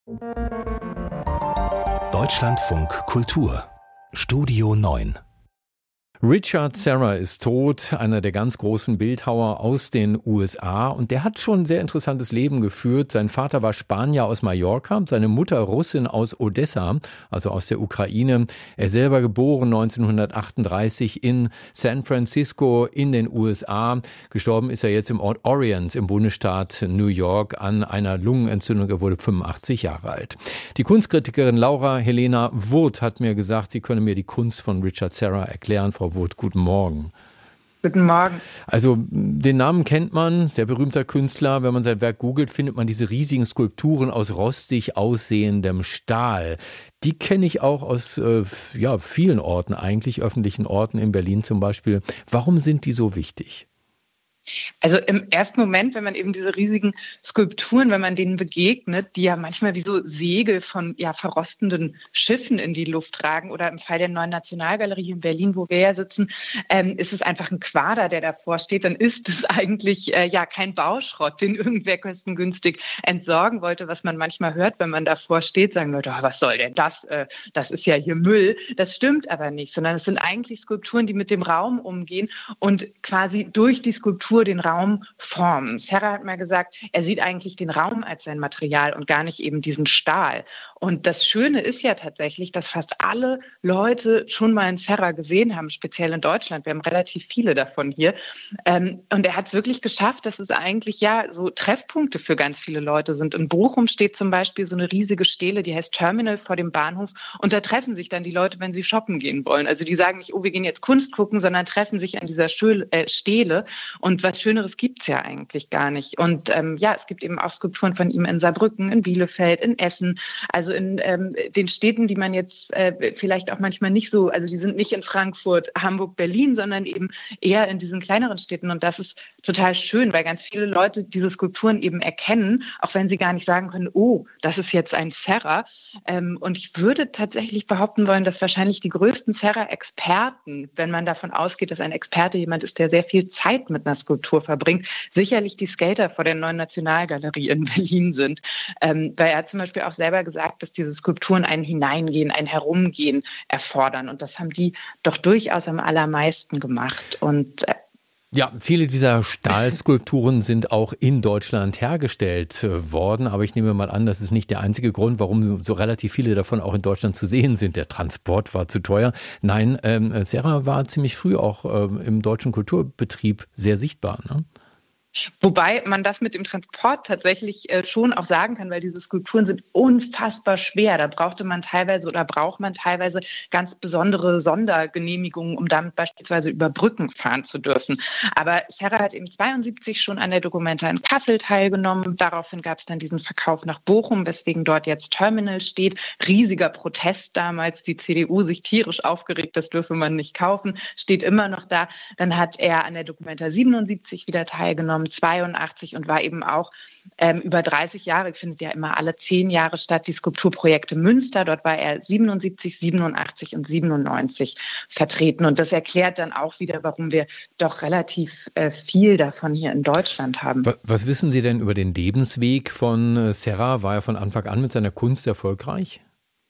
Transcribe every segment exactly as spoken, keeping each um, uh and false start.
Deutschlandfunk Kultur Studio neun. Richard Serra ist tot, einer der ganz großen Bildhauer aus den U S A, und der hat schon ein sehr interessantes Leben geführt. Sein Vater war Spanier aus Mallorca, seine Mutter Russin aus Odessa, also aus der Ukraine. Er selber geboren neunzehnhundertachtunddreißig in San Francisco in den U S A. Gestorben ist er jetzt im Ort Orient im Bundesstaat New York an einer Lungenentzündung. Er wurde fünfundachtzig Jahre alt. Die Kunstkritikerin Laura Helena Wood hat mir gesagt, sie könne mir die Kunst von Richard Serra erklären. Frau Wood, guten Morgen. Guten Morgen. Also den Namen kennt man, sehr berühmter Künstler. Wenn man sein Werk googelt, findet man diese riesigen Skulpturen aus rostig aussehendem Stahl. Die kenne ich auch aus äh, ja, vielen Orten, eigentlich öffentlichen Orten, in Berlin zum Beispiel. Warum sind die so wichtig? Also im ersten Moment, wenn man eben diese riesigen Skulpturen, wenn man denen begegnet, die ja manchmal wie so Segel von ja, verrostenden Schiffen in die Luft tragen, oder im Fall der Neuen Nationalgalerie in Berlin, wo wir ja sitzen, ähm, ist es einfach ein Quader, der davor steht, dann ist es eigentlich äh, ja kein Bauschrott, den irgendwer kostengünstig entsorgen wollte, was man manchmal hört, wenn man davor steht, sagen Leute, oh, was soll denn das? Äh, das ist ja hier Müll. Das stimmt aber nicht, sondern es sind eigentlich Skulpturen, die mit dem Raum umgehen und quasi durch die Skulptur den Raum formen. Serra hat mal gesagt, er sieht eigentlich den Raum als sein Material und gar nicht eben diesen Stahl. Und das Schöne ist ja tatsächlich, dass fast alle Leute schon mal einen Serra gesehen haben, speziell in Deutschland. Wir haben relativ viele davon hier. Und er hat es wirklich geschafft, dass es eigentlich ja so Treffpunkte für ganz viele Leute sind. In Bochum steht zum Beispiel so eine riesige Stele, die heißt Terminal vor dem Bahnhof. Und da treffen sich dann die Leute, wenn sie shoppen gehen wollen. Also die sagen nicht, oh, wir gehen jetzt Kunst gucken, sondern treffen sich an dieser Stele. Und was Schöneres gibt es ja eigentlich gar nicht. Und ähm, ja, es gibt eben auch Skulpturen von ihm in Saarbrücken, in Bielefeld, in Essen, also in ähm, den Städten, die man jetzt äh, vielleicht auch manchmal nicht so, also die sind nicht in Frankfurt, Hamburg, Berlin, sondern eben eher in diesen kleineren Städten. Und das ist total schön, weil ganz viele Leute diese Skulpturen eben erkennen, auch wenn sie gar nicht sagen können, oh, das ist jetzt ein Serra. Ähm, und ich würde tatsächlich behaupten wollen, dass wahrscheinlich die größten Serra-Experten, wenn man davon ausgeht, dass ein Experte jemand ist, der sehr viel Zeit mit einer Skulptur verbringt, sicherlich die Skater vor der Neuen Nationalgalerie in Berlin sind. Ähm, weil er hat zum Beispiel auch selber gesagt, dass diese Skulpturen ein Hineingehen, ein Herumgehen erfordern. Und das haben die doch durchaus am allermeisten gemacht. Und äh, Ja, viele dieser Stahlskulpturen sind auch in Deutschland hergestellt worden, aber ich nehme mal an, das ist nicht der einzige Grund, warum so relativ viele davon auch in Deutschland zu sehen sind. Der Transport war zu teuer. Nein, ähm, Serra war ziemlich früh auch ähm, im deutschen Kulturbetrieb sehr sichtbar, ne? Wobei man das mit dem Transport tatsächlich äh, schon auch sagen kann, weil diese Skulpturen sind unfassbar schwer. Da brauchte man teilweise oder braucht man teilweise ganz besondere Sondergenehmigungen, um damit beispielsweise über Brücken fahren zu dürfen. Aber Serra hat eben zweiundsiebzig schon an der Documenta in Kassel teilgenommen. Daraufhin gab es dann diesen Verkauf nach Bochum, weswegen dort jetzt Terminal steht. Riesiger Protest damals, die C D U sich tierisch aufgeregt, das dürfe man nicht kaufen, steht immer noch da. Dann hat er an der Documenta siebenundsiebzig wieder teilgenommen, zweiundachtzig, und war eben auch ähm, über dreißig Jahre, findet ja immer alle zehn Jahre statt, die Skulpturprojekte Münster. Dort war er siebenundsiebzig, siebenundachtzig und siebenundneunzig vertreten. Und das erklärt dann auch wieder, warum wir doch relativ äh, viel davon hier in Deutschland haben. Was, was wissen Sie denn über den Lebensweg von Serra? War er von Anfang an mit seiner Kunst erfolgreich?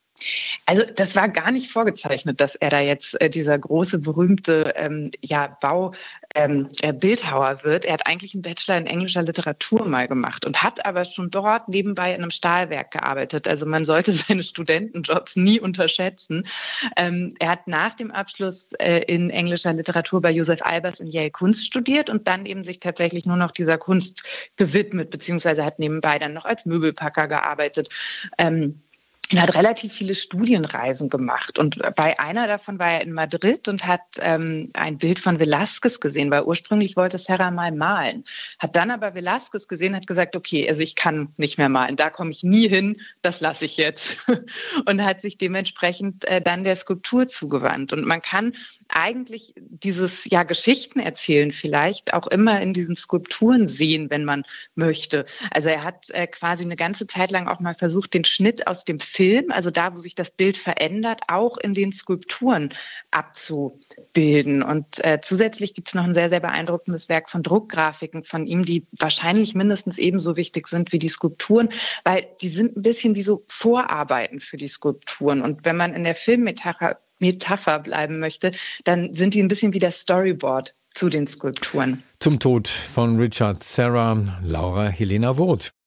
Also das war gar nicht vorgezeichnet, dass er da jetzt äh, dieser große, berühmte ähm, ja, Bau, ähm, äh, Bildhauer wird. Er hat eigentlich einen Bachelor in englischer Literatur mal gemacht und hat aber schon dort nebenbei in einem Stahlwerk gearbeitet. Also man sollte seine Studentenjobs nie unterschätzen. Ähm, er hat nach dem Abschluss äh, in englischer Literatur bei Joseph Albers in Yale Kunst studiert und dann eben sich tatsächlich nur noch dieser Kunst gewidmet, beziehungsweise hat nebenbei dann noch als Möbelpacker gearbeitet. Ähm, Er hat relativ viele Studienreisen gemacht und bei einer davon war er in Madrid und hat ähm, ein Bild von Velázquez gesehen, weil ursprünglich wollte Serra mal malen. Hat dann aber Velázquez gesehen, hat gesagt, okay, also ich kann nicht mehr malen, da komme ich nie hin, das lasse ich jetzt. Und hat sich dementsprechend äh, dann der Skulptur zugewandt. Und man kann eigentlich dieses ja Geschichten erzählen vielleicht auch immer in diesen Skulpturen sehen, wenn man möchte. Also er hat äh, quasi eine ganze Zeit lang auch mal versucht, den Schnitt aus dem Film Film, also da, wo sich das Bild verändert, auch in den Skulpturen abzubilden. Und äh, zusätzlich gibt es noch ein sehr, sehr beeindruckendes Werk von Druckgrafiken von ihm, die wahrscheinlich mindestens ebenso wichtig sind wie die Skulpturen, weil die sind ein bisschen wie so Vorarbeiten für die Skulpturen. Und wenn man in der Filmmetapher Metapher bleiben möchte, dann sind die ein bisschen wie das Storyboard zu den Skulpturen. Zum Tod von Richard Serra, Laura Helena Voth.